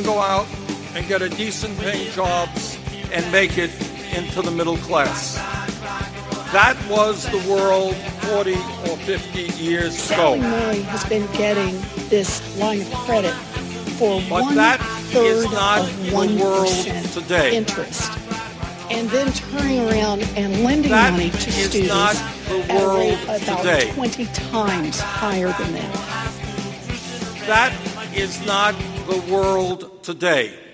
go out and get a decent paying jobs and make it into the middle class. That was the world 40 or 50 years Sallie ago. Mae has been getting this line of credit for But that is 1/3 not of the 1% world today. interest, and then turning around and lending That money to is students not the at a rate world about today. 20 times higher than that. That is not the world today.